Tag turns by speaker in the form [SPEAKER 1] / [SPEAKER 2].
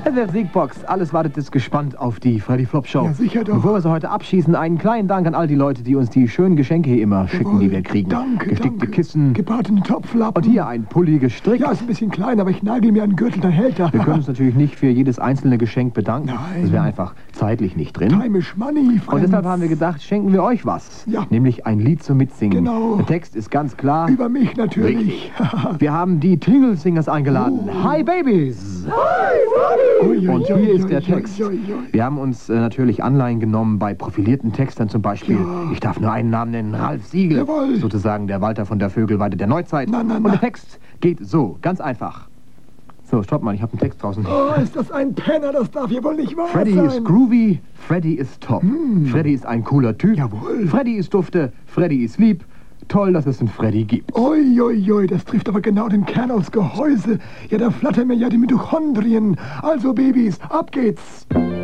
[SPEAKER 1] Der Siegbox, alles wartet jetzt gespannt auf die Freddy Flop Show.
[SPEAKER 2] Ja, sicher doch.
[SPEAKER 1] Bevor wir sie heute abschießen, einen kleinen Dank an all die Leute, die uns die schönen Geschenke hier immer schicken, die wir kriegen.
[SPEAKER 2] Danke,
[SPEAKER 1] Gestickte Kissen.
[SPEAKER 2] Gebratene Topflappen.
[SPEAKER 1] Und hier ein Pulli gestrickt.
[SPEAKER 2] Ja, ist ein bisschen klein, aber ich nagel mir einen Gürtel, dann hält er.
[SPEAKER 1] Wir können uns natürlich nicht für jedes einzelne Geschenk bedanken.
[SPEAKER 2] Nein.
[SPEAKER 1] Das wäre einfach zeitlich nicht drin.
[SPEAKER 2] Time is money,
[SPEAKER 1] Und deshalb haben wir gedacht, schenken wir euch was.
[SPEAKER 2] Ja.
[SPEAKER 1] Nämlich ein Lied zum Mitsingen.
[SPEAKER 2] Genau.
[SPEAKER 1] Der Text ist ganz klar.
[SPEAKER 2] Über mich natürlich.
[SPEAKER 1] Richtig. Wir haben die Tingle Singers eingeladen. Hi Babies! Und hier ist der Text. Wir haben uns natürlich Anleihen genommen bei profilierten Textern, zum Beispiel, ich darf nur einen Namen nennen, Ralf Siegel.
[SPEAKER 2] Jawohl.
[SPEAKER 1] Sozusagen der Walter von der Vögelweide der Neuzeit. Und der Text geht so, ganz einfach. So, stopp mal, ich habe einen Text draußen.
[SPEAKER 2] Oh, ist das ein Penner, das darf hier wohl nicht wahr
[SPEAKER 1] Freddy
[SPEAKER 2] sein.
[SPEAKER 1] ist groovy, Freddy ist top. Freddy ist ein cooler Typ.
[SPEAKER 2] Jawohl.
[SPEAKER 1] Freddy ist dufte, Freddy ist lieb. Toll, dass es einen Freddy gibt.
[SPEAKER 2] Oi, das trifft aber genau den Kern aufs Gehäuse. Ja, da flattern mir ja die Mitochondrien. Also, Babys, ab geht's.